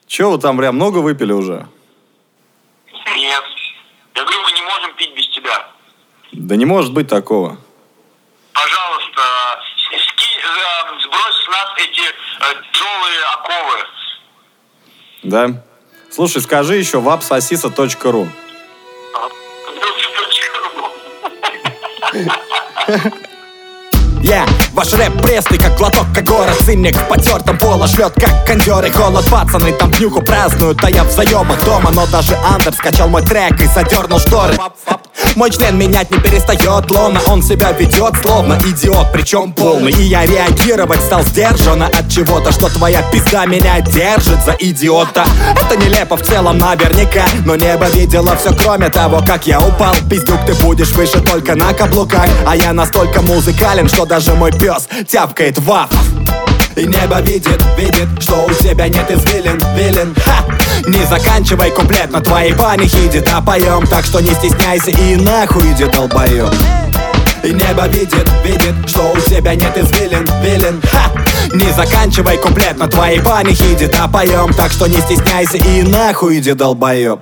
Че вы там, прям много выпили уже? Нет. Я говорю, мы не можем пить без тебя. Да не может быть такого. Пожалуйста, сбрось с нас эти тяжелые оковы. Да? Слушай, скажи еще vapsasisa.ru. Ваш рэп пресный, как глоток когора. Цинник в потертом поло шлет, как кондеры. Холод, пацаны там днюху празднуют, а я в заебах дома. Но даже Андер скачал мой трек и задернул шторы. Мой член менять не перестает, ловно он себя ведет, словно идиот, причем полный. И я реагировать стал сдержанно от чего-то, что твоя пизда меня держит за идиота. Это нелепо в целом наверняка, но небо видело все, кроме того, как я упал. Пиздюк, ты будешь выше только на каблуках, а я настолько музыкален, что даже мой пес тявкает ваф. И небо видит, что у тебя нет извилин, ха! Не заканчивай куплет на твоей панихиде, да поем, так что не стесняйся и нахуй иди, долбоёб. И небо видит, что у тебя нет извилин, ха! Не заканчивай куплет на твоей панихиде, да поем, так что не стесняйся и нахуй иди, долбоёб.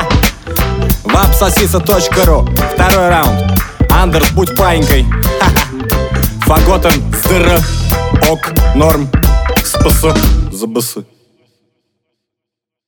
vapsasisa.ru. Второй раунд. Андерс, будь паинькой. Фаготен, здр, ок, норм, спс, забс.